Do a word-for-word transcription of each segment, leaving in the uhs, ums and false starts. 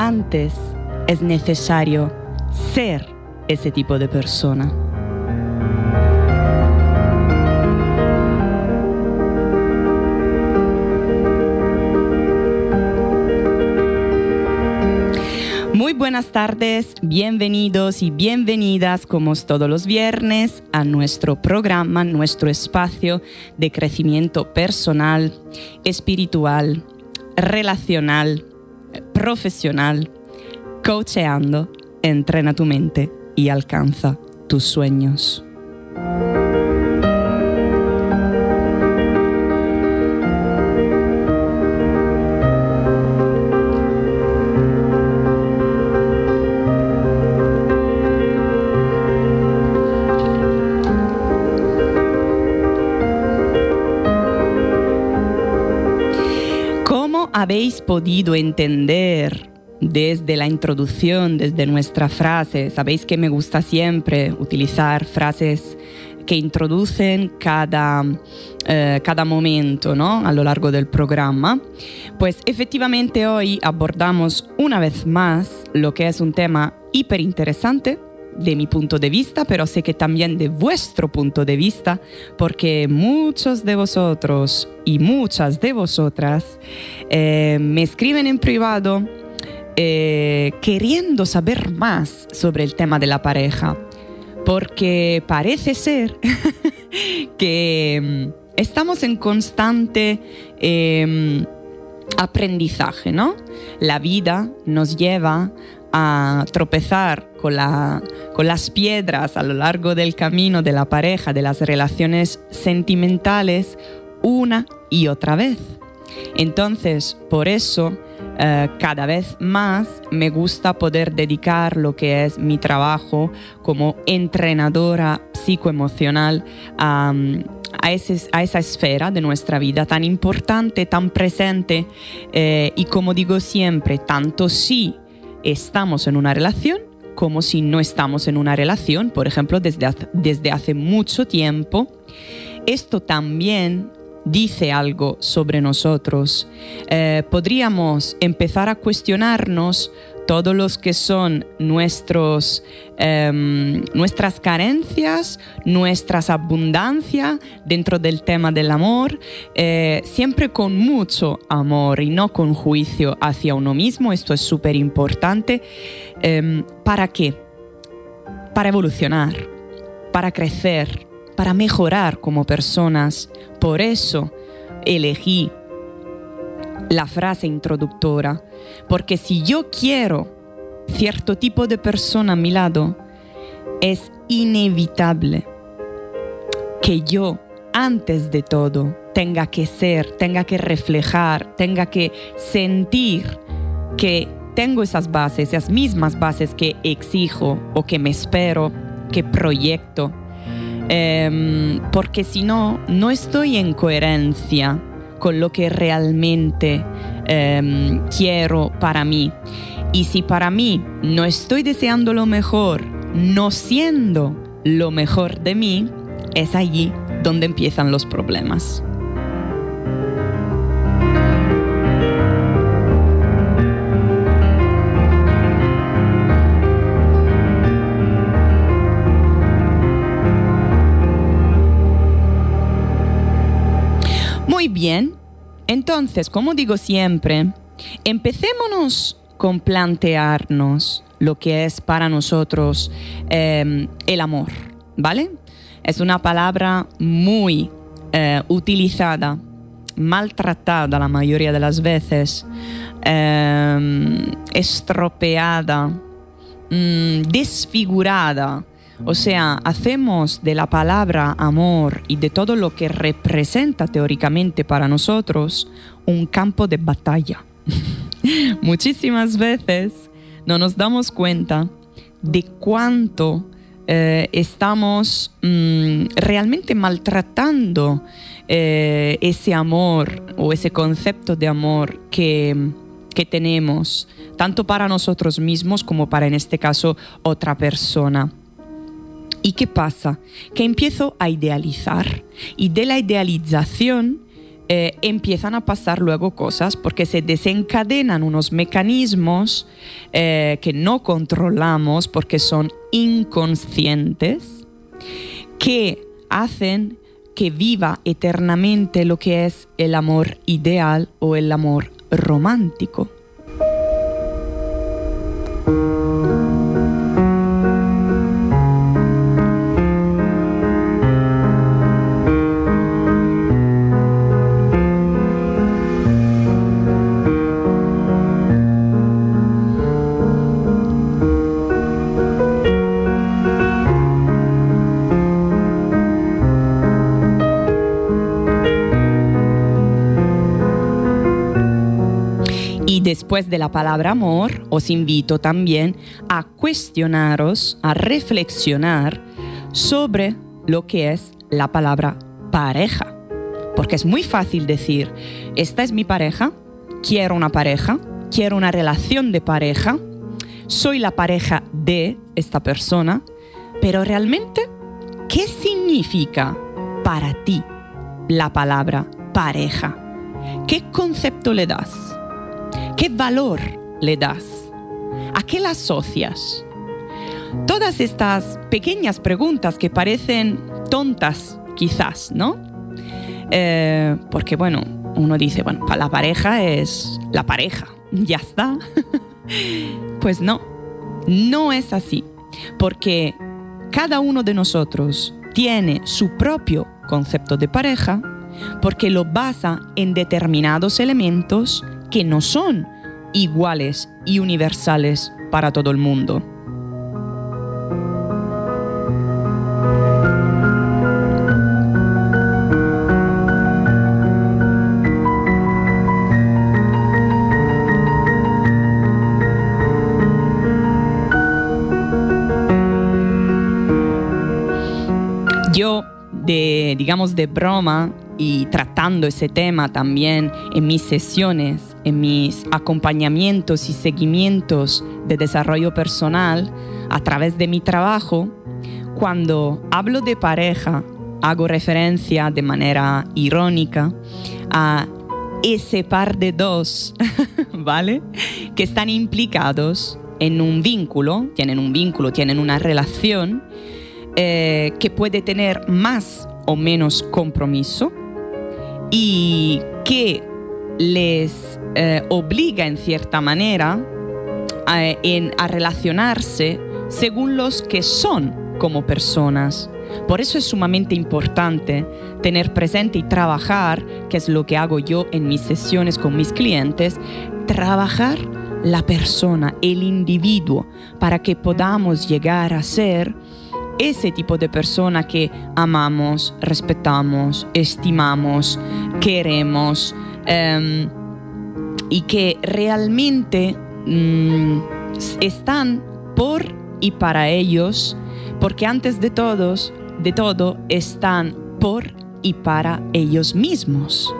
antes es necesario ser ese tipo de persona. Muy buenas tardes, bienvenidos y bienvenidas, como todos los viernes, a nuestro programa, nuestro espacio de crecimiento personal, espiritual, relacional, profesional, coacheando, entrena tu mente y alcanza tus sueños. Habéis podido entender desde la introducción, desde nuestra frase. Sabéis que me gusta siempre utilizar frases que introducen cada, eh, cada momento, ¿no?, a lo largo del programa. Pues efectivamente hoy abordamos una vez más lo que es un tema hiper interesante de mi punto de vista, pero sé que también de vuestro punto de vista, porque muchos de vosotros y muchas de vosotras eh, me escriben en privado eh, queriendo saber más sobre el tema de la pareja, porque parece ser que estamos en constante eh, aprendizaje, ¿no? La vida nos lleva a tropezar con, la, con las piedras a lo largo del camino de la pareja, de las relaciones sentimentales, una y otra vez. Entonces, por eso, eh, cada vez más me gusta poder dedicar lo que es mi trabajo como entrenadora psicoemocional a, a, ese, a esa esfera de nuestra vida tan importante, tan presente, eh, y como digo siempre, tanto sí estamos en una relación como si no estamos en una relación, por ejemplo, desde hace, desde hace mucho tiempo. Esto también dice algo sobre nosotros. Eh, podríamos empezar a cuestionarnos todos los que son nuestros, eh, nuestras carencias, nuestras abundancias dentro del tema del amor, eh, siempre con mucho amor y no con juicio hacia uno mismo. Esto es súper importante. Eh, ¿Para qué? Para evolucionar, para crecer, para mejorar como personas. Por eso elegí la frase introductora, porque si yo quiero cierto tipo de persona a mi lado, es inevitable que yo, antes de todo, tenga que ser, tenga que reflejar, tenga que sentir que tengo esas bases, esas mismas bases que exijo o que me espero, que proyecto, eh, porque si no, no estoy en coherencia con lo que realmente eh, quiero para mí. Y si para mí no estoy deseando lo mejor, no siendo lo mejor de mí, es allí donde empiezan los problemas. Muy bien. Entonces, como digo siempre, empecémonos con plantearnos lo que es para nosotros eh, el amor, ¿vale? Es una palabra muy eh, utilizada, maltratada la mayoría de las veces, eh, estropeada, mmm, desfigurada. O sea, hacemos de la palabra amor y de todo lo que representa teóricamente para nosotros un campo de batalla. Muchísimas veces no nos damos cuenta de cuánto eh, estamos mm, realmente maltratando eh, ese amor o ese concepto de amor que, que tenemos, tanto para nosotros mismos como para, en este caso, otra persona. ¿Y qué pasa? Que empiezo a idealizar, y de la idealización eh, empiezan a pasar luego cosas porque se desencadenan unos mecanismos eh, que no controlamos porque son inconscientes, que hacen que viva eternamente lo que es el amor ideal o el amor romántico. Después de la palabra amor, os invito también a cuestionaros, a reflexionar sobre lo que es la palabra pareja. Porque es muy fácil decir, esta es mi pareja, quiero una pareja, quiero una relación de pareja, soy la pareja de esta persona, pero realmente, ¿qué significa para ti la palabra pareja? ¿Qué concepto le das? ¿Qué valor le das? ¿A qué la asocias? Todas estas pequeñas preguntas que parecen tontas, quizás, ¿no? Eh, porque, bueno, uno dice, bueno, la pareja es la pareja, ya está. Pues no, no es así. Porque cada uno de nosotros tiene su propio concepto de pareja, porque lo basa en determinados elementos que no son iguales y universales para todo el mundo. Yo, de, digamos, de broma, y tratando ese tema también en mis sesiones, en mis acompañamientos y seguimientos de desarrollo personal a través de mi trabajo, cuando hablo de pareja, hago referencia de manera irónica a ese par de dos, ¿vale? Que están implicados en un vínculo, tienen un vínculo, tienen una relación eh, que puede tener más o menos compromiso, y que les eh, obliga en cierta manera a, en, a relacionarse según los que son como personas. Por eso es sumamente importante tener presente y trabajar, que es lo que hago yo en mis sesiones con mis clientes, trabajar la persona, el individuo, para que podamos llegar a ser ese tipo de persona que amamos, respetamos, estimamos, queremos, um, y que realmente um, están por y para ellos, porque antes de todos, de todo, están por y para ellos mismos.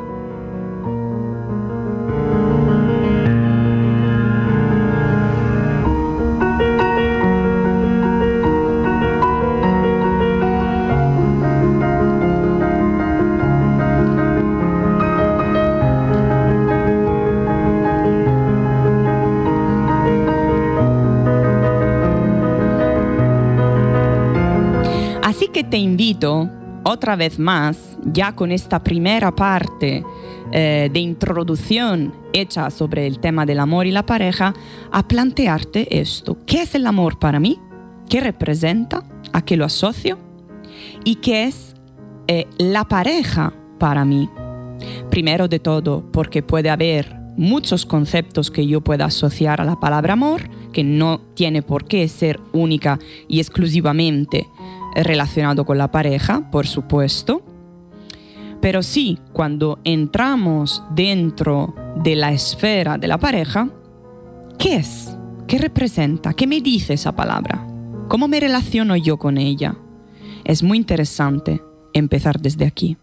Así que te invito otra vez más, ya con esta primera parte eh, de introducción hecha sobre el tema del amor y la pareja, a plantearte esto. ¿Qué es el amor para mí? ¿Qué representa? ¿A qué lo asocio? ¿Y qué es eh, la pareja para mí? Primero de todo, porque puede haber muchos conceptos que yo pueda asociar a la palabra amor, que no tiene por qué ser única y exclusivamente relacionado con la pareja, por supuesto. Pero sí, cuando entramos dentro de la esfera de la pareja, ¿qué es? ¿Qué representa? ¿Qué me dice esa palabra? ¿Cómo me relaciono yo con ella? Es muy interesante empezar desde aquí.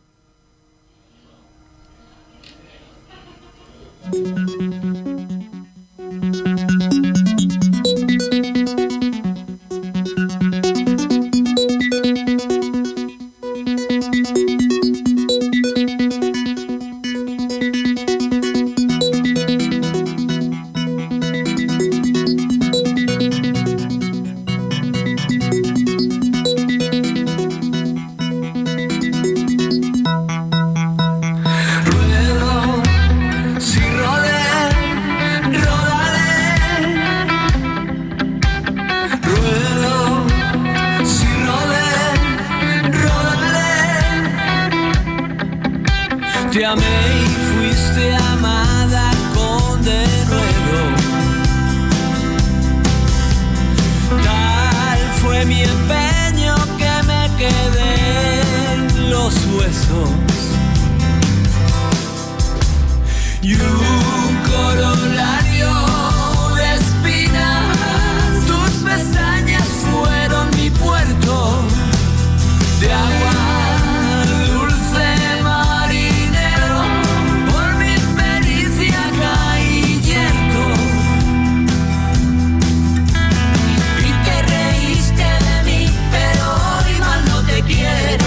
Te amé y fuiste amada con denuedo. Tal fue mi empeño que me quedé en los huesos. Y un corolario de espinas, tus pestañas fueron mi puerto de agua dulce marinero. Por mi pericia caí yerto y te reíste de mí, pero hoy mal no te quiero.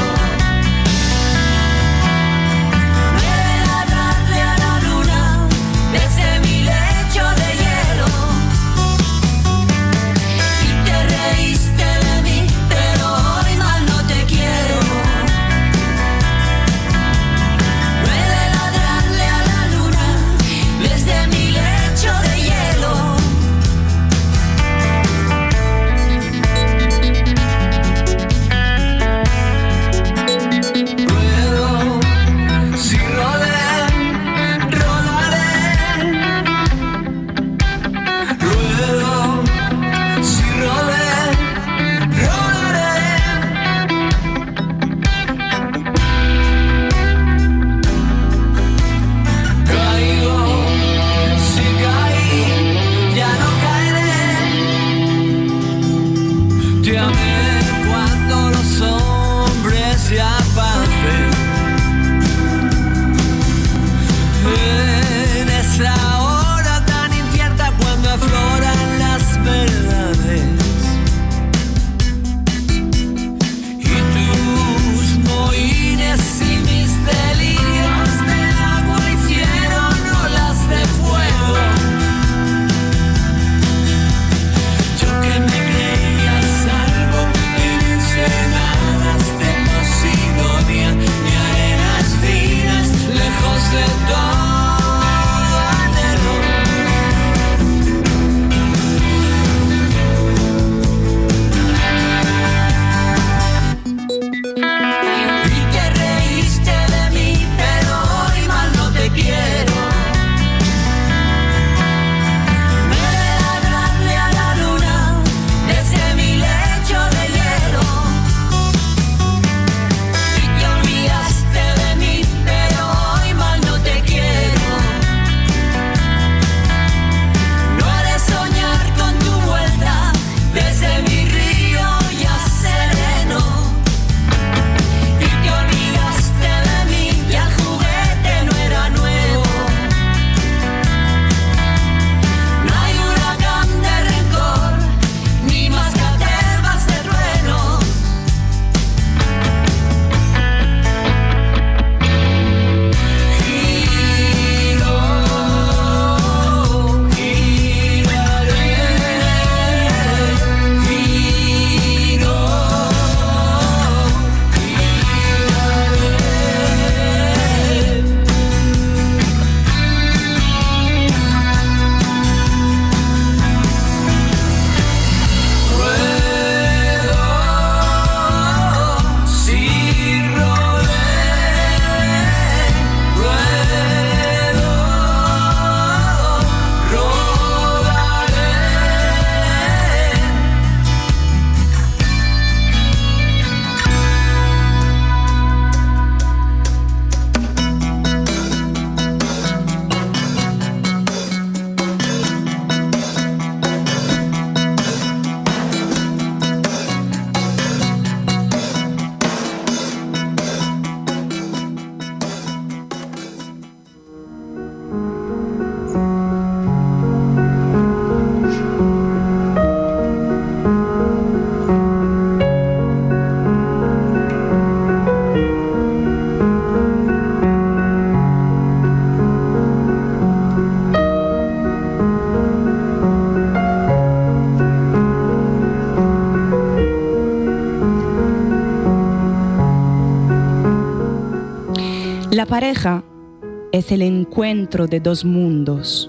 La pareja es el encuentro de dos mundos.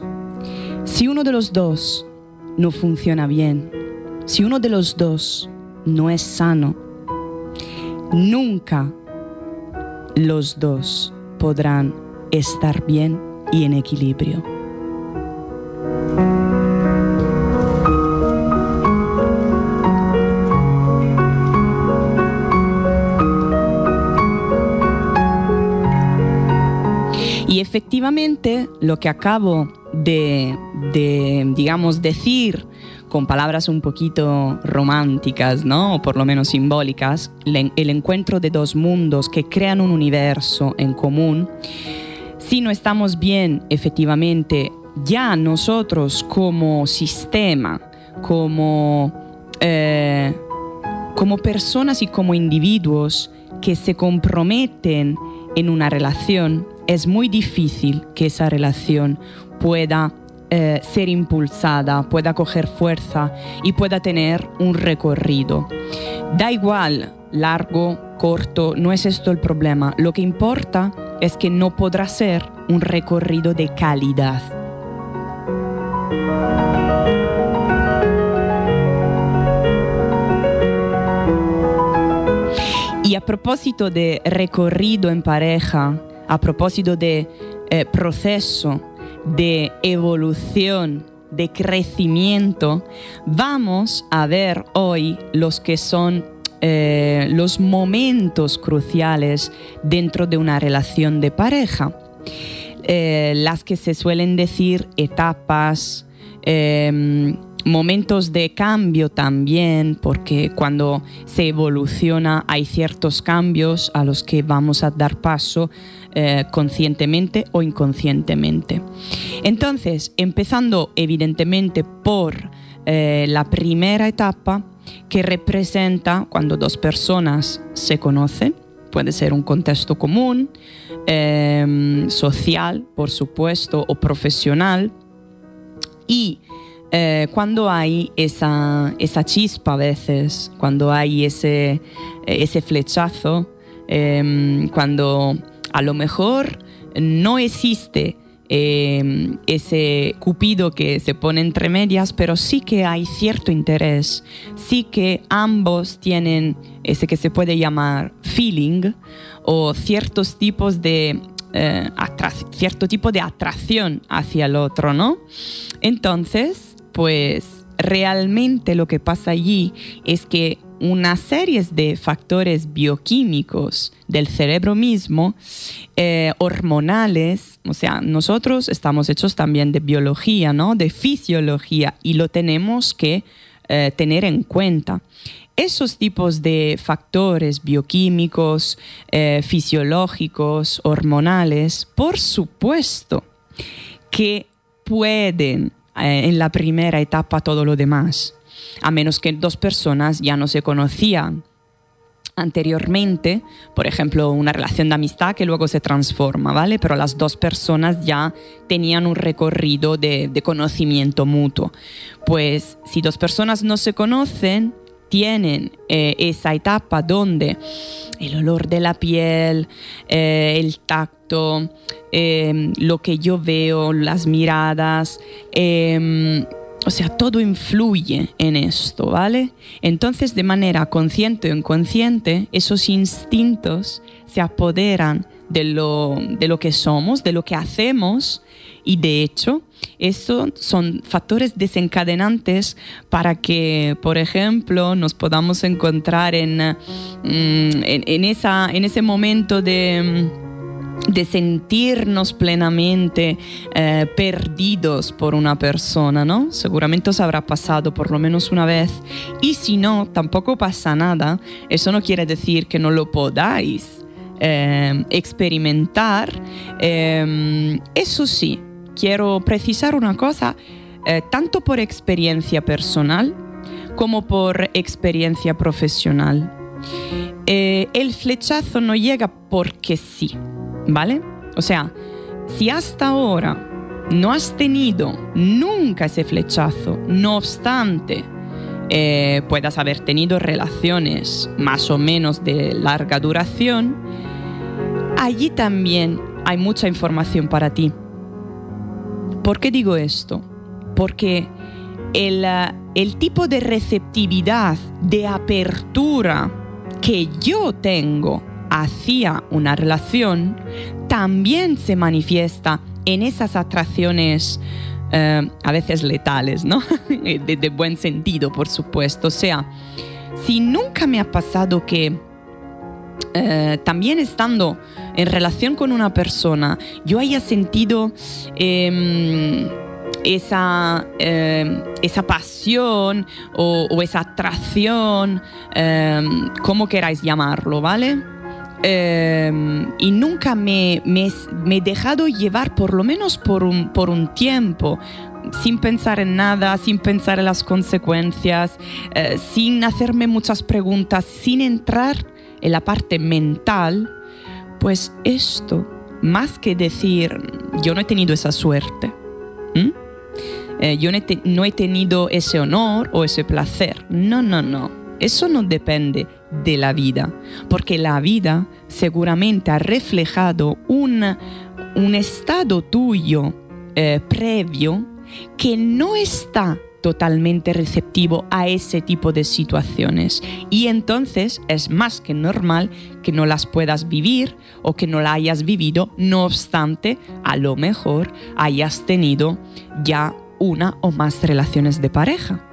Si uno de los dos no funciona bien, si uno de los dos no es sano, nunca los dos podrán estar bien y en equilibrio. Y efectivamente, lo que acabo de, de, digamos, decir con palabras un poquito románticas, ¿no? O por lo menos simbólicas, el encuentro de dos mundos que crean un universo en común. Si no estamos bien, efectivamente, ya nosotros como sistema, como, eh, como personas y como individuos que se comprometen en una relación, es muy difícil que esa relación pueda eh, ser impulsada, pueda coger fuerza y pueda tener un recorrido. Da igual, largo, corto, no es esto el problema. Lo que importa es que no podrá ser un recorrido de calidad. Y a propósito de recorrido en pareja, a propósito de eh, proceso, de evolución, de crecimiento, vamos a ver hoy los que son eh, los momentos cruciales dentro de una relación de pareja. Eh, las que se suelen decir etapas, eh, momentos de cambio también, porque cuando se evoluciona hay ciertos cambios a los que vamos a dar paso eh, conscientemente o inconscientemente. Entonces, empezando evidentemente por eh, la primera etapa, que representa cuando dos personas se conocen, puede ser un contexto común, eh, social, por supuesto, o profesional, y Eh, cuando hay esa, esa chispa a veces, cuando hay ese, ese flechazo, eh, cuando a lo mejor no existe eh, ese cupido que se pone entre medias, pero sí que hay cierto interés, sí que ambos tienen ese que se puede llamar feeling o ciertos tipos de eh, cierto tipo de atracción hacia el otro, ¿no? Entonces, pues realmente lo que pasa allí es que una serie de factores bioquímicos del cerebro mismo, eh, hormonales, o sea, nosotros estamos hechos también de biología, ¿no? De fisiología, y lo tenemos que eh, tener en cuenta. Esos tipos de factores bioquímicos, eh, fisiológicos, hormonales, por supuesto que pueden en la primera etapa todo lo demás, a menos que dos personas ya no se conocían anteriormente, por ejemplo, una relación de amistad que luego se transforma, ¿vale? Pero las dos personas ya tenían un recorrido de, de conocimiento mutuo. Pues si dos personas no se conocen, tienen eh, esa etapa donde el olor de la piel, eh, el tacto, eh, lo que yo veo, las miradas, eh, o sea, todo influye en esto, ¿vale? Entonces, de manera consciente o inconsciente, esos instintos se apoderan de lo, de lo que somos, de lo que hacemos, y de hecho, estos son factores desencadenantes para que, por ejemplo, nos podamos encontrar en, en, en, esa, en ese momento de, de sentirnos plenamente eh, perdidos por una persona, ¿no? Seguramente os habrá pasado por lo menos una vez, y si no, tampoco pasa nada. Eso no quiere decir que no lo podáis eh, experimentar. Eh, eso sí, quiero precisar una cosa, eh, tanto por experiencia personal como por experiencia profesional. Eh, el flechazo no llega porque sí, ¿vale? O sea, si hasta ahora no has tenido nunca ese flechazo, no obstante eh, puedas haber tenido relaciones más o menos de larga duración, allí también hay mucha información para ti. ¿Por qué digo esto? Porque el, el tipo de receptividad, de apertura que yo tengo hacia una relación también se manifiesta en esas atracciones eh, a veces letales, ¿no? de, de buen sentido, por supuesto. O sea, si nunca me ha pasado que eh, también estando en relación con una persona yo haya sentido eh, esa, eh, esa pasión o, o esa atracción, eh, como queráis llamarlo, ¿vale? Eh, y nunca me, me, me he dejado llevar, por lo menos por un, por un tiempo, sin pensar en nada, sin pensar en las consecuencias, eh, sin hacerme muchas preguntas, sin entrar en la parte mental, pues esto, más que decir, yo no he tenido esa suerte, ¿Mm? eh, yo no he, te- no he tenido ese honor o ese placer. No, no, no. Eso no depende de la vida, porque la vida seguramente ha reflejado un, un estado tuyo eh, previo que no está totalmente receptivo a ese tipo de situaciones, y entonces es más que normal que no las puedas vivir o que no la hayas vivido, no obstante a lo mejor hayas tenido ya una o más relaciones de pareja.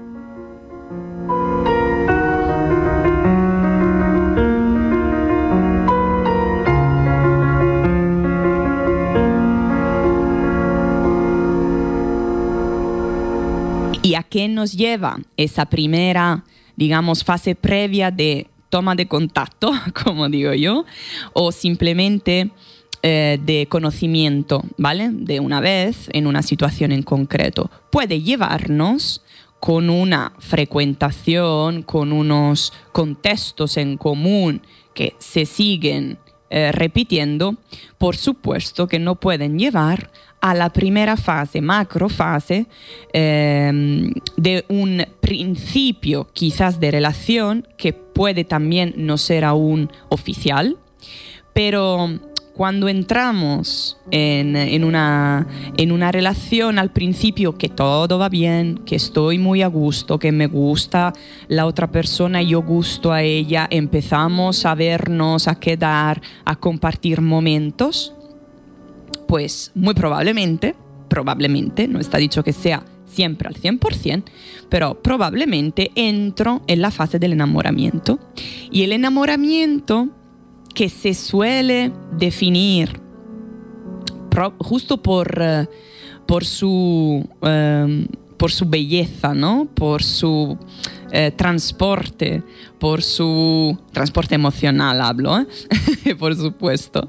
¿Y a qué nos lleva esa primera, digamos, fase previa de toma de contacto, como digo yo, o simplemente eh, de conocimiento, ¿vale? De una vez en una situación en concreto? Puede llevarnos con una frecuentación, con unos contextos en común que se siguen eh, repitiendo, por supuesto que no pueden llevar a la primera fase, macrofase, eh, de un principio quizás de relación que puede también no ser aún oficial, pero cuando entramos en, en, una, en una relación al principio que todo va bien, que estoy muy a gusto, que me gusta la otra persona y yo gusto a ella, empezamos a vernos, a quedar, a compartir momentos, pues muy probablemente, probablemente, no está dicho que sea siempre al cien por ciento, pero probablemente entro en la fase del enamoramiento. Y el enamoramiento, que se suele definir pro, justo por, uh, por, su, um, por su belleza, ¿no? Por su uh, transporte, por su transporte emocional hablo, ¿eh? Por supuesto.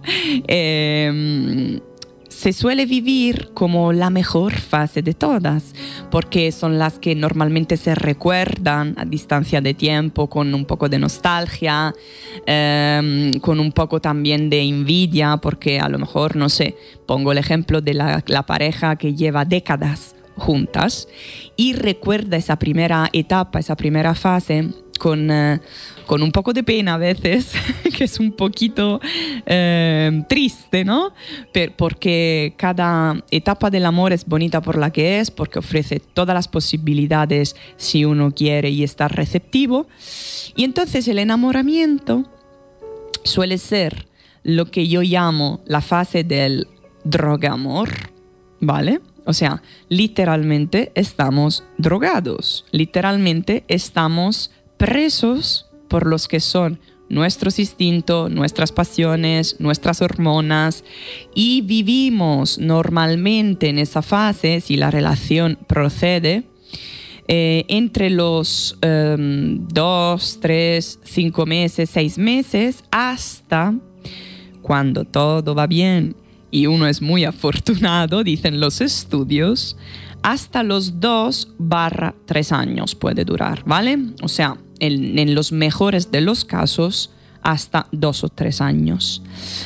Eh, se suele vivir como la mejor fase de todas, porque son las que normalmente se recuerdan a distancia de tiempo, con un poco de nostalgia, eh, con un poco también de envidia, porque a lo mejor, no sé, pongo el ejemplo de la, la pareja que lleva décadas juntas y recuerda esa primera etapa, esa primera fase con, eh, con un poco de pena a veces, que es un poquito eh, triste, ¿no? Per, porque cada etapa del amor es bonita por la que es, porque ofrece todas las posibilidades si uno quiere y está receptivo. Y entonces el enamoramiento suele ser lo que yo llamo la fase del drogamor, ¿vale? O sea, literalmente estamos drogados, literalmente estamos presos por los que son nuestros instintos, nuestras pasiones, nuestras hormonas, y vivimos normalmente en esa fase, si la relación procede, eh, entre los um, dos, tres, cinco meses, seis meses, hasta cuando todo va bien y uno es muy afortunado, dicen los estudios, hasta los dos barra tres años puede durar, ¿vale? O sea, en, en los mejores de los casos, hasta dos o tres años.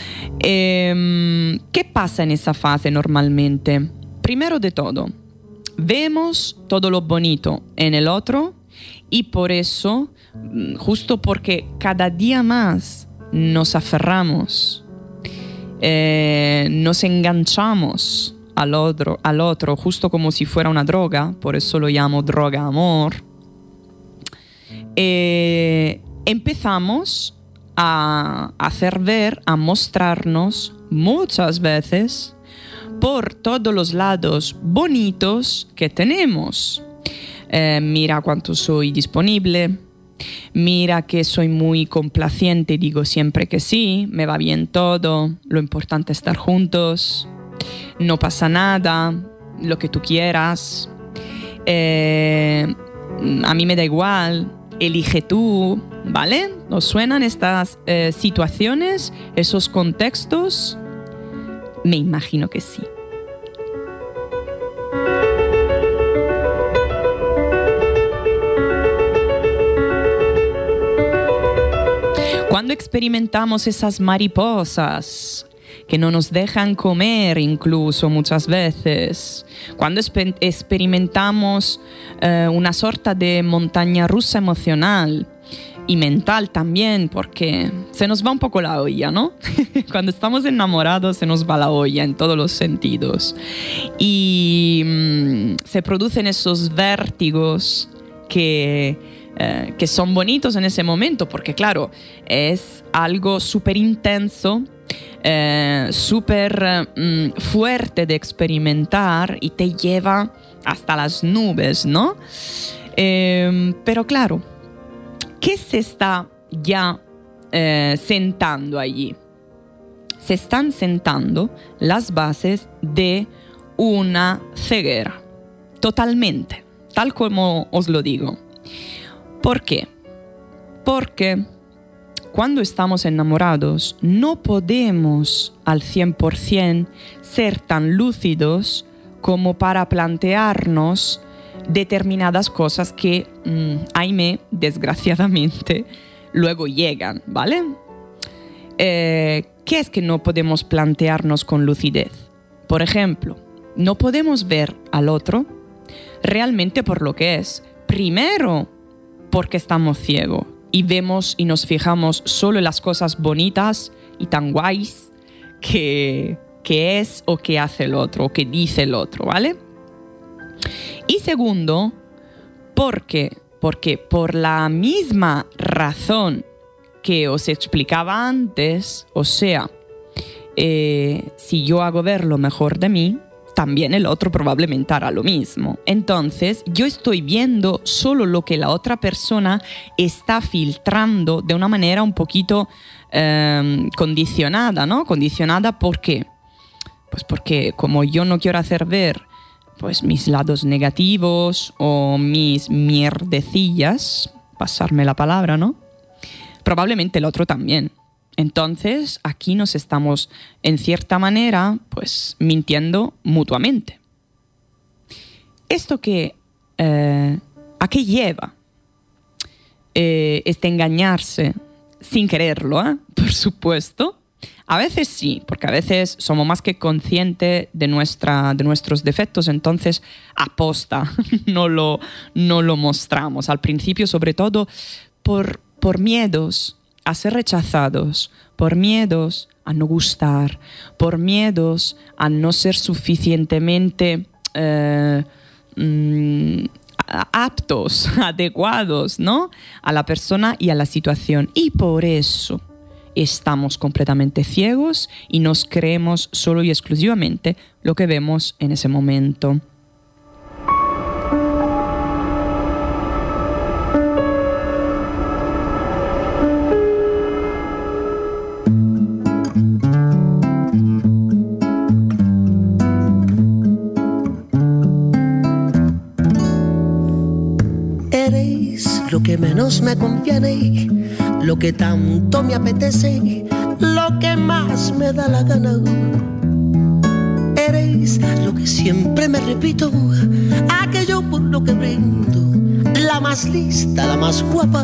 Eh, ¿Qué pasa en esa fase normalmente? Primero de todo, vemos todo lo bonito en el otro y por eso, justo porque cada día más nos aferramos, eh, nos enganchamos al otro, al otro, justo como si fuera una droga, por eso lo llamo droga amor. Eh, empezamos a hacer ver, a mostrarnos muchas veces por todos los lados bonitos que tenemos. Eh, mira cuánto soy disponible, mira que soy muy complaciente, digo siempre que sí, me va bien todo, lo importante es estar juntos, no pasa nada, lo que tú quieras, eh, a mí me da igual, elige tú, ¿vale? ¿Os suenan estas eh, situaciones, esos contextos? Me imagino que sí. Cuando experimentamos esas mariposas que no nos dejan comer incluso muchas veces, cuando exper- experimentamos eh, una sorta de montaña rusa emocional y mental también, porque se nos va un poco la olla, ¿no? Cuando estamos enamorados se nos va la olla en todos los sentidos y mmm, se producen esos vértigos que... Eh, que son bonitos en ese momento, porque claro, es algo súper intenso, eh, súper eh, fuerte de experimentar y te lleva hasta las nubes, ¿no? Eh, pero claro, ¿qué se está ya eh, sentando allí? Se están sentando las bases de una ceguera, totalmente, tal como os lo digo. ¿Por qué? Porque cuando estamos enamorados no podemos al cien por ciento ser tan lúcidos como para plantearnos determinadas cosas que, mmm, ayme, desgraciadamente, luego llegan, ¿vale? Eh, ¿Qué es que no podemos plantearnos con lucidez? Por ejemplo, no podemos ver al otro realmente por lo que es. Primero, porque estamos ciegos y vemos y nos fijamos solo en las cosas bonitas y tan guays que, que es o que hace el otro o que dice el otro, ¿vale? Y segundo, porque, porque por la misma razón que os explicaba antes, o sea, eh, si yo hago ver lo mejor de mí, también el otro probablemente hará lo mismo. Entonces, yo estoy viendo solo lo que la otra persona está filtrando de una manera un poquito eh, condicionada, ¿no? Condicionada, ¿por qué? Pues porque como yo no quiero hacer ver pues, mis lados negativos o mis mierdecillas, pasarme la palabra, ¿no? Probablemente el otro también. Entonces, aquí nos estamos, en cierta manera, pues, mintiendo mutuamente. ¿Esto qué, eh, a qué lleva? Eh, este engañarse sin quererlo, ¿eh? Por supuesto. A veces sí, porque a veces somos más que conscientes de, nuestra, de nuestros defectos, entonces aposta, no lo, no lo mostramos. Al principio, sobre todo, por, por miedos a ser rechazados, por miedos a no gustar, por miedos a no ser suficientemente eh, mm, aptos, adecuados, ¿no? A la persona y a la situación. Y por eso estamos completamente ciegos y nos creemos solo y exclusivamente lo que vemos en ese momento. Lo que menos me conviene, lo que tanto me apetece, lo que más me da la gana. Eres lo que siempre me repito, aquello por lo que brindo, la más lista, la más guapa.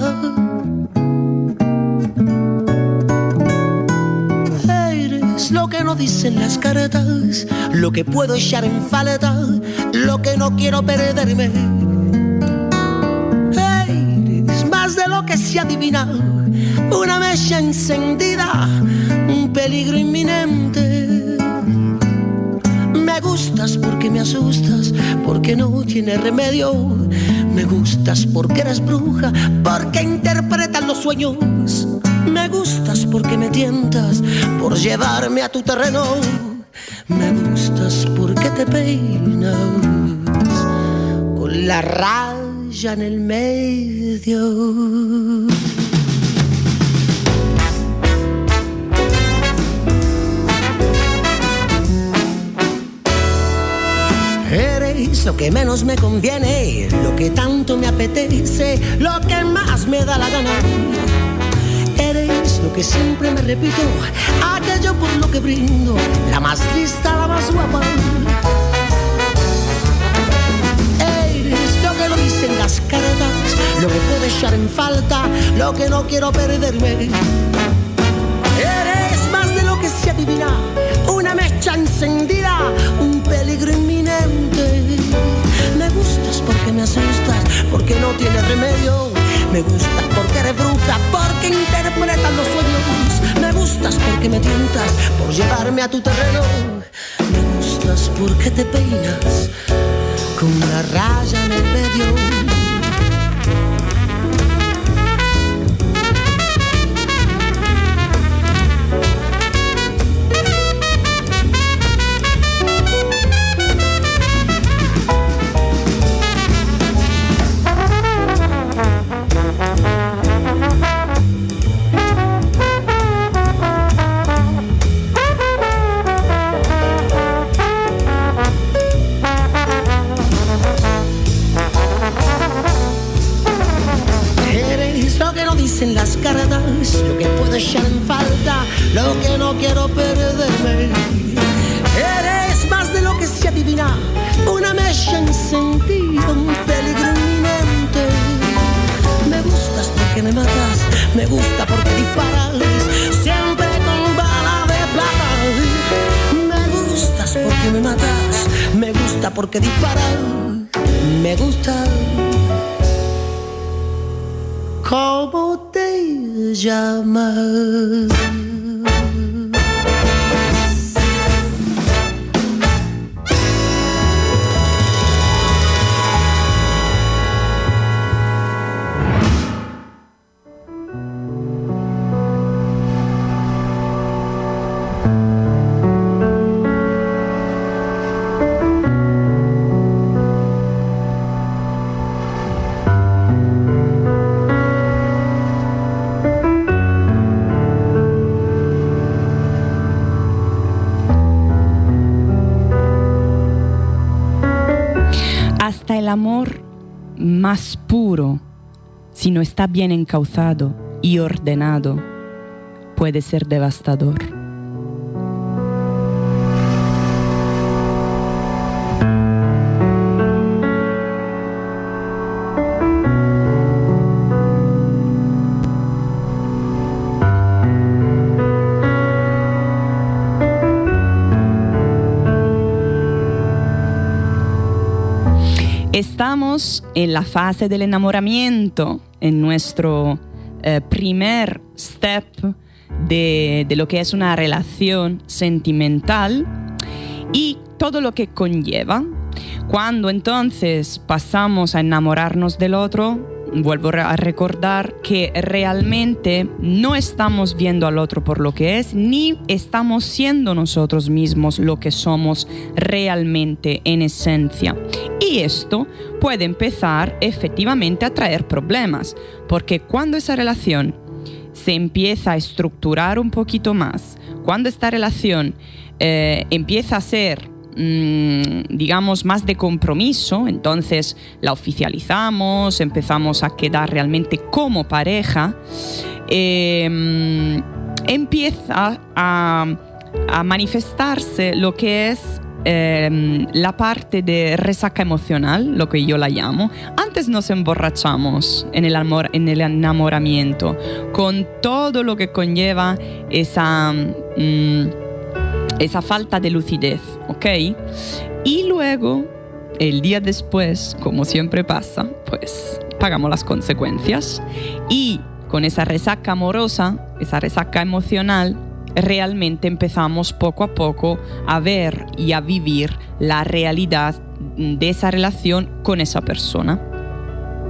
Eres lo que no dicen las cartas, lo que puedo echar en falta, lo que no quiero perderme. De lo que se adivina, una mecha encendida, un peligro inminente. Me gustas porque me asustas, porque no tiene remedio. Me Me gustas porque eres bruja, porque interpretas los sueños. Me gustas porque me tientas por llevarme a tu terreno. Me gustas porque te peinas con la raya en el medio. Eres lo que menos me conviene, lo que tanto me apetece, lo que más me da la gana. Eres lo que siempre me repito, aquello por lo que brindo, la más lista, la más guapa. Eres lo que lo dicen las cartas, lo que puedo echar en falta, lo que no quiero perderme. Eres más de lo que se adivina, una mecha encendida, un peligro inminente. Me gustas porque me asustas, porque no tienes remedio. Me gustas porque eres bruja, porque interpretas los sueños. Me gustas porque me tientas por llevarme a tu terreno. Me gustas porque te peinas con la raya en el medio. En las cartas, lo que puedo echar en falta, lo que no quiero perderme. Eres más de lo que se adivina, una mecha encendida, un peligro inminente. Me gustas porque me matas, me gusta porque disparas, siempre con bala de plata. Me gustas porque me matas, me gusta porque disparas, me gusta. ¿Cómo te llamas? Hasta el amor más puro, si no está bien encauzado y ordenado, puede ser devastador. Estamos en la fase del enamoramiento, en nuestro eh, primer step de, de lo que es una relación sentimental y todo lo que conlleva. Cuando entonces pasamos a enamorarnos del otro, vuelvo a recordar que realmente no estamos viendo al otro por lo que es, ni estamos siendo nosotros mismos lo que somos realmente en esencia. Y esto puede empezar efectivamente a traer problemas, porque cuando esa relación se empieza a estructurar un poquito más, cuando esta relación eh, empieza a ser digamos más de compromiso, entonces la oficializamos, empezamos a quedar realmente como pareja, eh, empieza a, a manifestarse lo que es eh, la parte de resaca emocional, lo que yo la llamo. Antes nos emborrachamos en el, amor, en el enamoramiento con todo lo que conlleva esa mm, esa falta de lucidez, ¿ok? Y luego, el día después, como siempre pasa, pues pagamos las consecuencias. Y con esa resaca amorosa, esa resaca emocional, realmente empezamos poco a poco a ver y a vivir la realidad de esa relación con esa persona.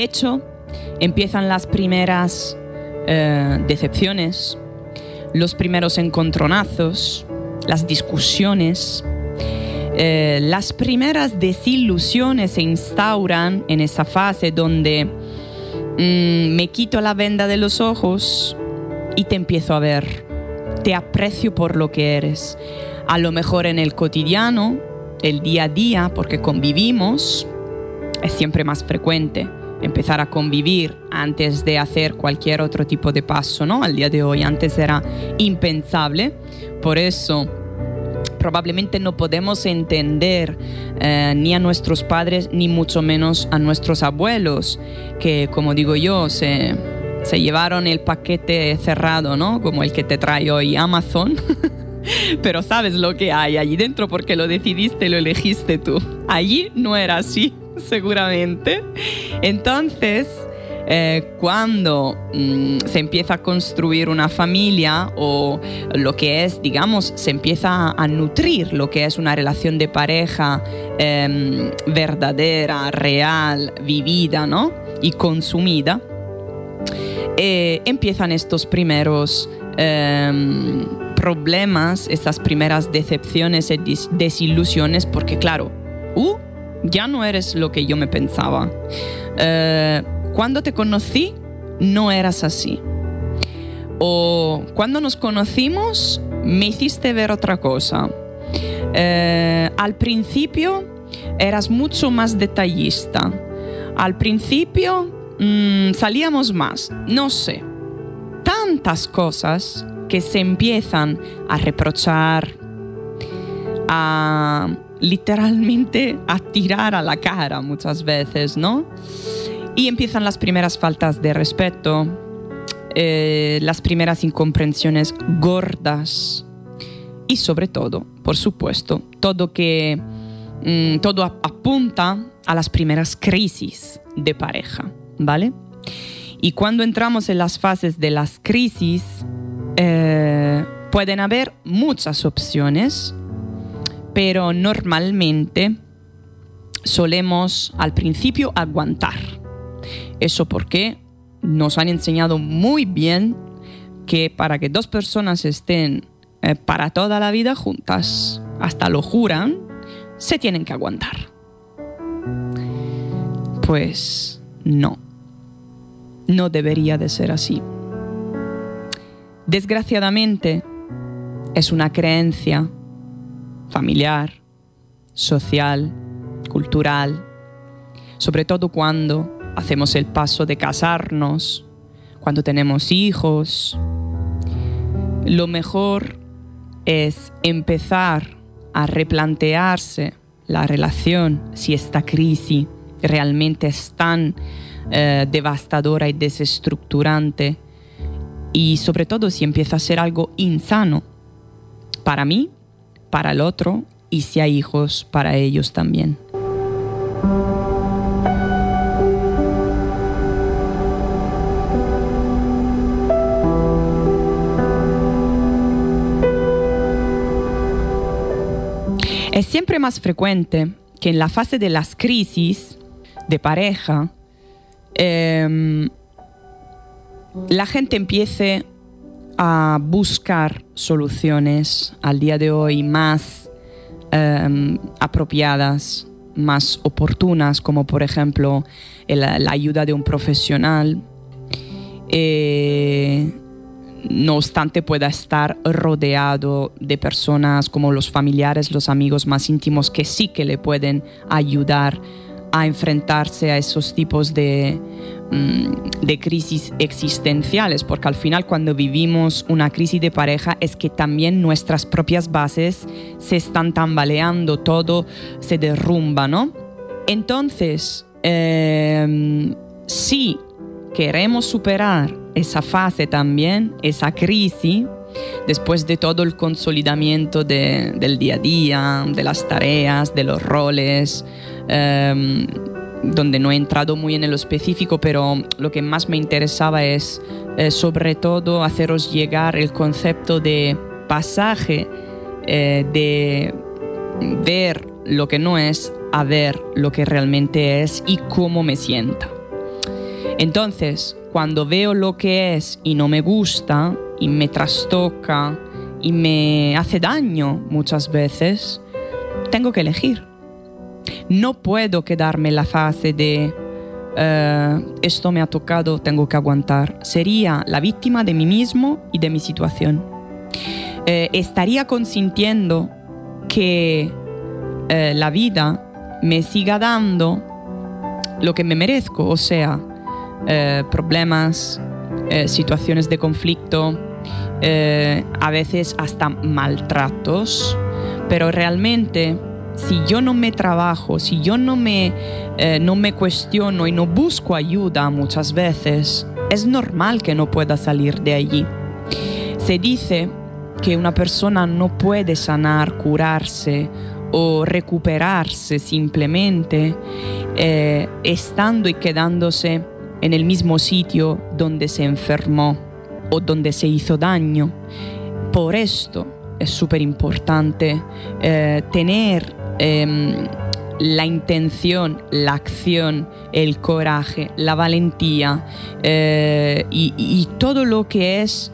hecho, empiezan las primeras eh, decepciones, los primeros encontronazos, las discusiones, eh, las primeras desilusiones se instauran en esa fase donde mmm, me quito la venda de los ojos y te empiezo a ver, te aprecio por lo que eres. A lo mejor en el cotidiano, el día a día, porque convivimos, es siempre más frecuente empezar a convivir antes de hacer cualquier otro tipo de paso, ¿no? Al día de hoy, antes era impensable. Por eso, probablemente no podemos entender eh, ni a nuestros padres, ni mucho menos a nuestros abuelos, que, como digo yo, se, se llevaron el paquete cerrado, ¿no? Como el que te trae hoy Amazon. Pero sabes lo que hay allí dentro porque lo decidiste, lo elegiste tú. Allí no era así, seguramente. Entonces, eh, cuando mmm, se empieza a construir una familia o lo que es, digamos, se empieza a nutrir lo que es una relación de pareja eh, verdadera, real, vivida, ¿no? Y consumida, eh, empiezan estos primeros eh, problemas, estas primeras decepciones y des- desilusiones, porque claro, uh, ya no eres lo que yo me pensaba. Eh, cuando te conocí, no eras así. O cuando nos conocimos, me hiciste ver otra cosa. Eh, al principio, eras mucho más detallista. Al principio, mmm, salíamos más. No sé. Tantas cosas que se empiezan a reprochar, a literalmente a tirar a la cara muchas veces, ¿no? Y empiezan las primeras faltas de respeto, eh, las primeras incomprensiones gordas y sobre todo, por supuesto, todo que mmm, todo apunta a las primeras crisis de pareja, ¿vale? Y cuando entramos en las fases de las crisis, eh, pueden haber muchas opciones, pero normalmente solemos al principio aguantar. Eso porque nos han enseñado muy bien que para que dos personas estén eh, para toda la vida juntas, hasta lo juran, se tienen que aguantar. Pues no, no debería de ser así. Desgraciadamente, es una creencia familiar, social, cultural, sobre todo cuando hacemos el paso de casarnos, cuando tenemos hijos. Lo mejor es empezar a replantearse la relación si esta crisis realmente es tan eh, devastadora y desestructurante, y sobre todo si empieza a ser algo insano para mí, para el otro, y si hay hijos, para ellos también. Es siempre más frecuente que en la fase de las crisis de pareja eh, la gente empiece a buscar soluciones al día de hoy más eh, apropiadas, más oportunas, como por ejemplo el, la ayuda de un profesional. Eh, no obstante, pueda estar rodeado de personas como los familiares, los amigos más íntimos que sí que le pueden ayudar a enfrentarse a esos tipos de, de crisis existenciales, porque al final cuando vivimos una crisis de pareja es que también nuestras propias bases se están tambaleando, todo se derrumba, ¿no? Entonces, eh, si queremos superar esa fase también, esa crisis, después de todo el consolidamiento de, del día a día, de las tareas, de los roles, eh, donde no he entrado muy en lo específico, pero lo que más me interesaba es eh, sobre todo haceros llegar el concepto de pasaje eh, de ver lo que no es a ver lo que realmente es y cómo me sienta. Entonces, cuando veo lo que es y no me gusta, y me trastoca, y me hace daño muchas veces, tengo que elegir. No puedo quedarme en la fase de uh, esto me ha tocado, tengo que aguantar. Sería la víctima de mí mismo y de mi situación. Uh, estaría consintiendo que uh, la vida me siga dando lo que me merezco, o sea, uh, problemas, uh, situaciones de conflicto, uh, a veces hasta maltratos, pero realmente si yo no me trabajo, si yo no me, eh, no me cuestiono y no busco ayuda muchas veces, es normal que no pueda salir de allí. Se dice que una persona no puede sanar, curarse o recuperarse simplemente eh, estando y quedándose en el mismo sitio donde se enfermó o donde se hizo daño. Por esto es súper importante eh, tener eh, la intención, la acción, el coraje, la valentía eh, y, y todo lo que es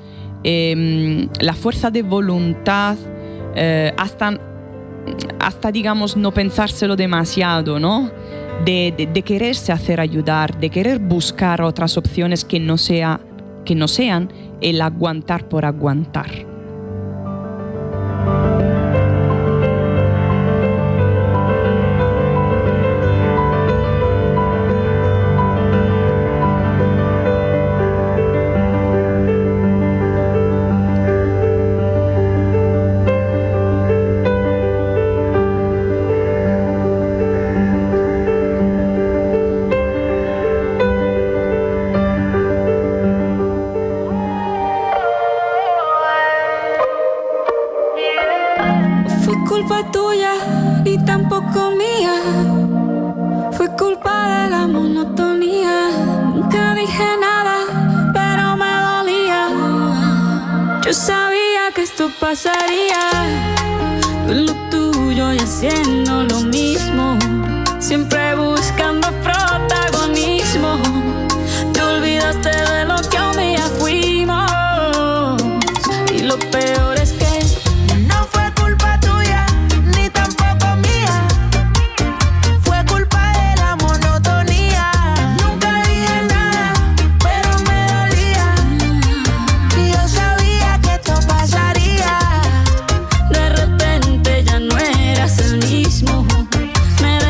eh, la fuerza de voluntad eh, hasta, hasta, digamos, no pensárselo demasiado, ¿no? De, de, de quererse hacer ayudar, de querer buscar otras opciones que no, sea, que no sean el aguantar por aguantar.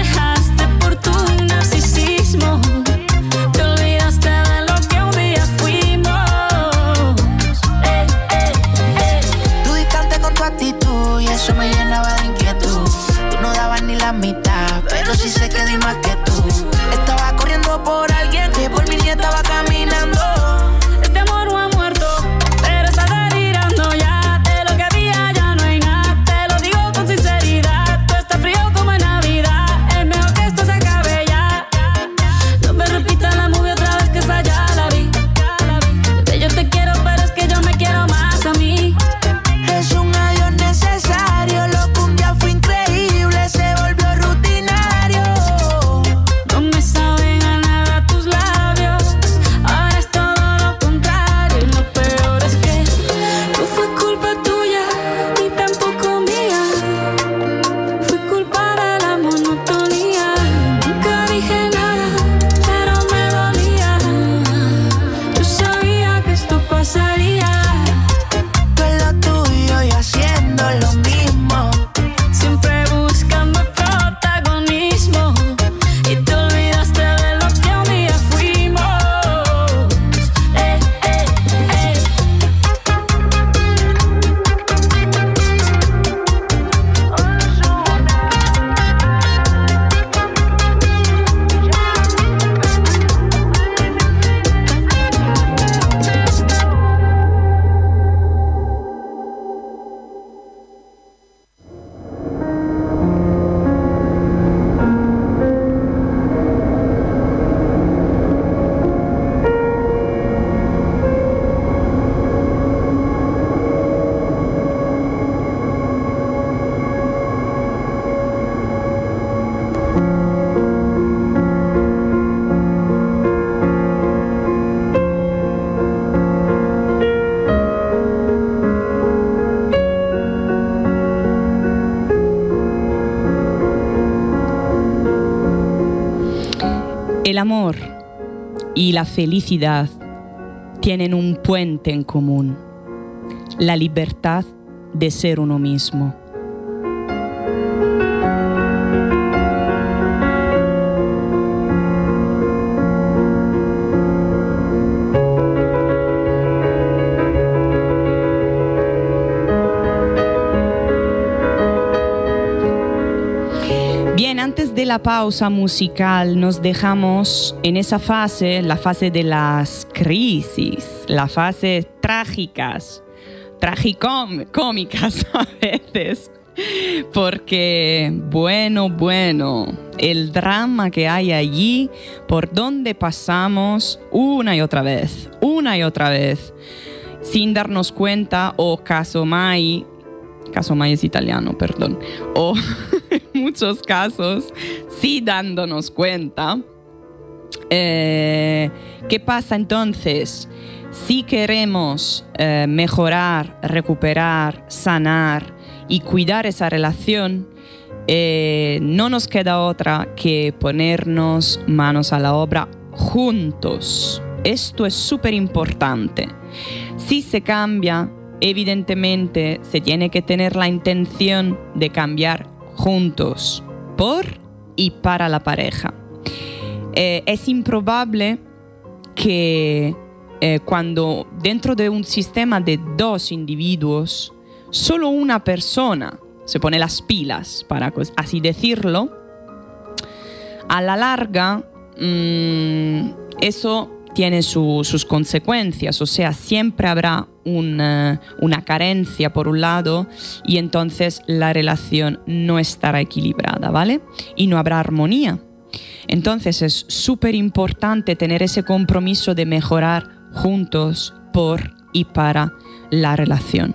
Te olvidaste de lo que un día fui. y la felicidad tienen un puente en común: la libertad de ser uno mismo. Antes de la pausa musical nos dejamos en esa fase, la fase de las crisis, la fase trágicas, tragicómicas a veces, porque bueno, bueno, el drama que hay allí, por donde pasamos una y otra vez, una y otra vez, sin darnos cuenta, o casomai, casomai es italiano, perdón, o en muchos casos sí dándonos cuenta. Eh, ¿Qué pasa entonces? Si queremos eh, mejorar, recuperar, sanar y cuidar esa relación, eh, no nos queda otra que ponernos manos a la obra juntos. Esto es súper importante. Si se cambia, evidentemente se tiene que tener la intención de cambiar juntos, por y para la pareja. Eh, es improbable que eh, cuando dentro de un sistema de dos individuos, solo una persona se pone las pilas, para así decirlo, a la larga mmm, eso tiene su, sus consecuencias, o sea, siempre habrá una, una carencia por un lado y entonces la relación no estará equilibrada, ¿vale? Y no habrá armonía. Entonces es súper importante tener ese compromiso de mejorar juntos por y para la relación.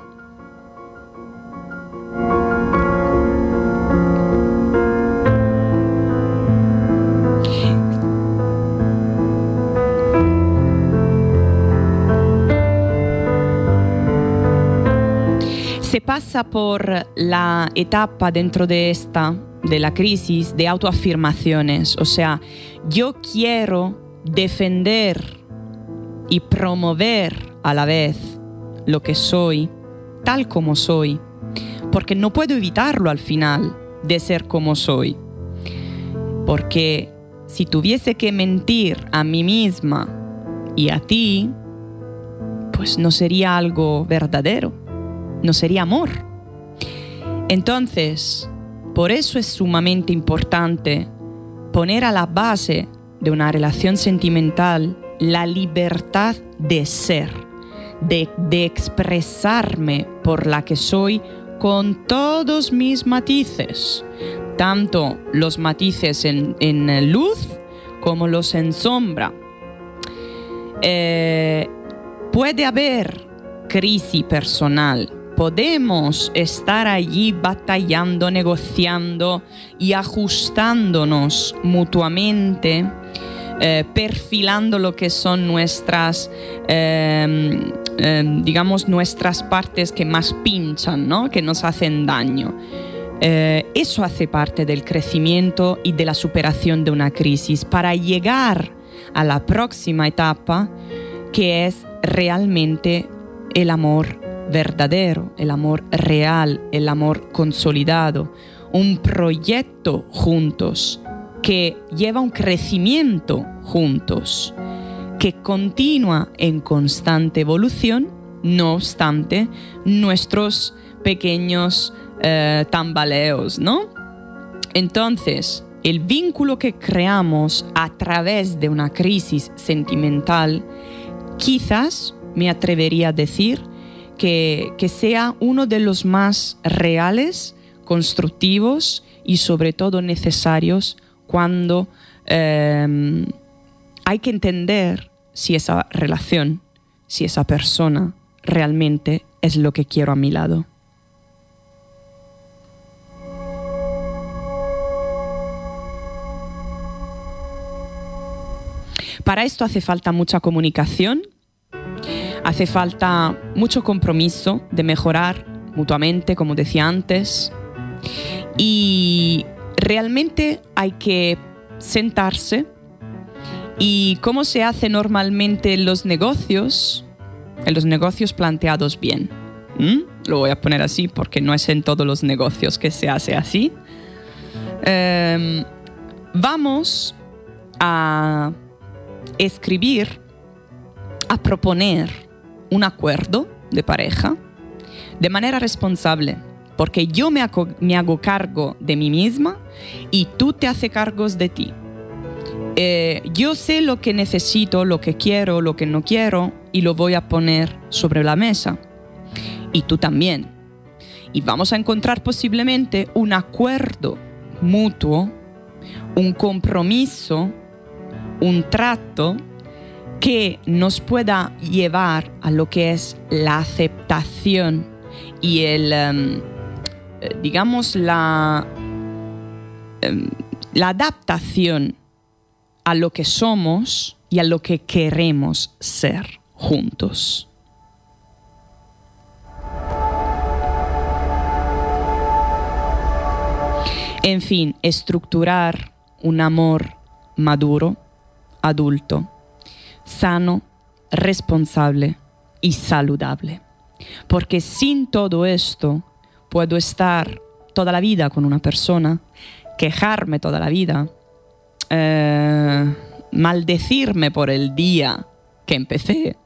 Se pasa por la etapa dentro de esta, de la crisis, de autoafirmaciones. O sea, yo quiero defender y promover a la vez lo que soy, tal como soy, porque no puedo evitarlo al final de ser como soy. Porque si tuviese que mentir a mí misma y a ti, pues no sería algo verdadero. No sería amor. Entonces, por eso es sumamente importante poner a la base de una relación sentimental la libertad de ser, de, de expresarme por la que soy con todos mis matices, tanto los matices en, en luz como los en sombra. Eh, puede haber crisis personal. Podemos estar allí batallando, negociando y ajustándonos mutuamente, eh, perfilando lo que son nuestras, eh, eh, digamos, nuestras partes que más pinchan, ¿no? Que nos hacen daño. Eh, eso hace parte del crecimiento y de la superación de una crisis para llegar a la próxima etapa, que es realmente el amor verdadero, el amor real, el amor consolidado, un proyecto juntos que lleva un crecimiento juntos, que continúa en constante evolución, no obstante nuestros pequeños eh, tambaleos, ¿no? Entonces, el vínculo que creamos a través de una crisis sentimental, quizás me atrevería a decir Que, que sea uno de los más reales, constructivos y sobre todo necesarios cuando eh, hay que entender si esa relación, si esa persona realmente es lo que quiero a mi lado. Para esto hace falta mucha comunicación. Hace falta mucho compromiso de mejorar mutuamente, como decía antes. Y realmente hay que sentarse ¿Y cómo se hace normalmente en los negocios? En los negocios planteados bien. ¿Mm? Lo voy a poner así porque no es en todos los negocios que se hace así. Eh, vamos a escribir, a proponer un acuerdo de pareja de manera responsable, porque yo me hago, me hago cargo de mí misma y tú te haces cargo de ti. Eh, yo sé lo que necesito, lo que quiero, lo que no quiero y lo voy a poner sobre la mesa. Y tú también. Y vamos a encontrar posiblemente un acuerdo mutuo, un compromiso, un trato que nos pueda llevar a lo que es la aceptación y el, um, digamos, la, um, la adaptación a lo que somos y a lo que queremos ser juntos. En fin, estructurar un amor maduro, adulto, sano, responsable y saludable. Porque sin todo esto puedo estar toda la vida con una persona, quejarme toda la vida, eh, maldecirme por el día que empecé.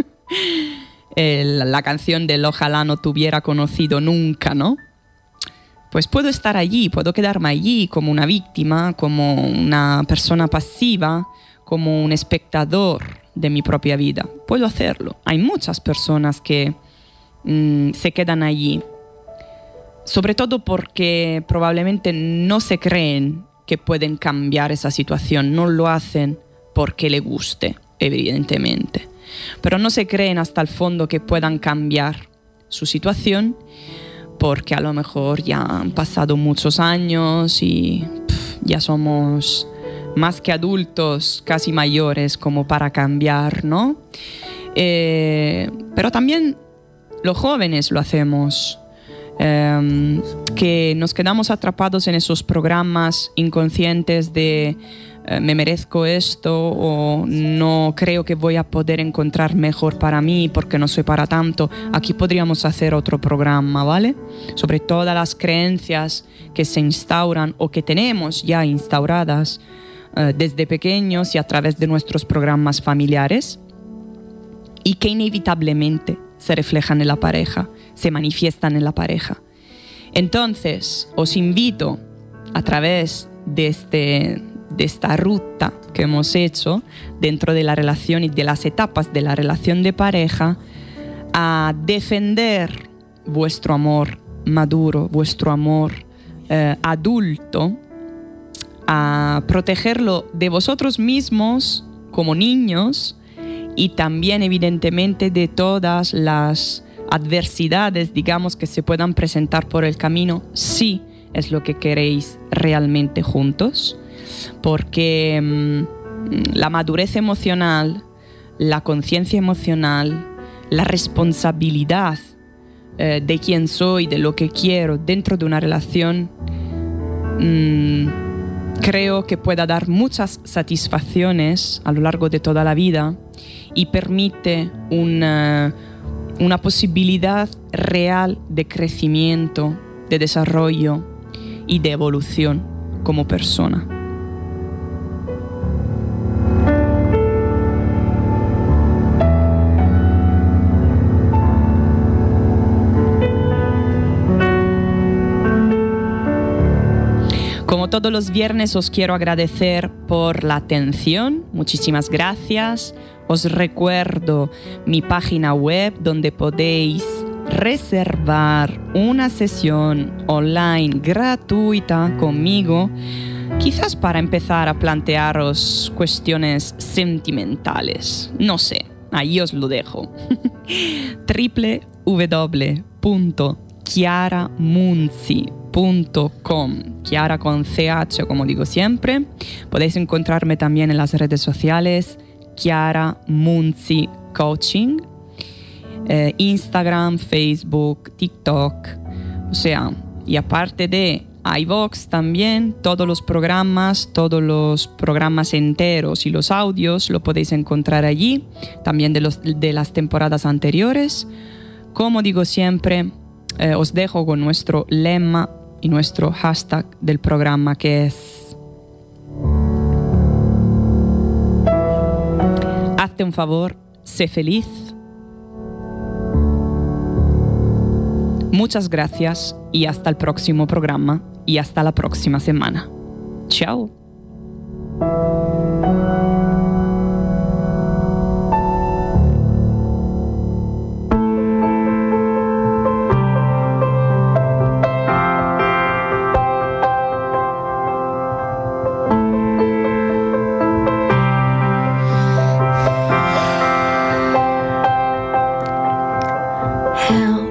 el, la canción del ojalá no te hubiera conocido nunca, ¿no? Pues puedo estar allí, puedo quedarme allí como una víctima, como una persona pasiva, como un espectador de mi propia vida. Puedo hacerlo. Hay muchas personas que mmm, se quedan allí, sobre todo porque probablemente no se creen que pueden cambiar esa situación, no lo hacen porque le guste, evidentemente, pero no se creen hasta el fondo que puedan cambiar su situación, porque a lo mejor ya han pasado muchos años y pff, ya somos más que adultos, casi mayores como para cambiar, ¿no? Eh, pero también los jóvenes lo hacemos, eh, que nos quedamos atrapados en esos programas inconscientes de eh, me merezco esto o no creo que voy a poder encontrar mejor para mí porque no soy para tanto. Aquí podríamos hacer otro programa, ¿vale? Sobre todas las creencias que se instauran o que tenemos ya instauradas eh, desde pequeños y a través de nuestros programas familiares y que inevitablemente se reflejan en la pareja, se manifiestan en la pareja. Entonces, os invito a través de, este, de esta ruta que hemos hecho dentro de la relación y de las etapas de la relación de pareja a defender vuestro amor maduro, vuestro amor eh, adulto, a protegerlo de vosotros mismos como niños y también evidentemente de todas las adversidades, digamos, que se puedan presentar por el camino, si es lo que queréis realmente juntos, porque mmm, la madurez emocional, la conciencia emocional, la responsabilidad eh, de quién soy, de lo que quiero dentro de una relación, mmm, creo que pueda dar muchas satisfacciones a lo largo de toda la vida y permite una, una posibilidad real de crecimiento, de desarrollo y de evolución como persona. Como todos los viernes os quiero agradecer por la atención, muchísimas gracias. Os recuerdo mi página web donde podéis reservar una sesión online gratuita conmigo, quizás para empezar a plantearos cuestiones sentimentales. No sé, ahí os lo dejo. doble u doble u doble u punto chiara munzi punto com, Chiara con C H, como digo siempre. Podéis encontrarme también en las redes sociales, Chiara Munzi Coaching, eh, Instagram, Facebook, TikTok. O sea, y aparte de iVoox también. Todos los programas, todos los programas enteros y los audios lo podéis encontrar allí, también de, los, de las temporadas anteriores. Como digo siempre, eh, os dejo con nuestro lema y nuestro hashtag del programa, que es: hazte un favor, sé feliz. Muchas gracias y hasta el próximo programa y hasta la próxima semana. Chao. Help.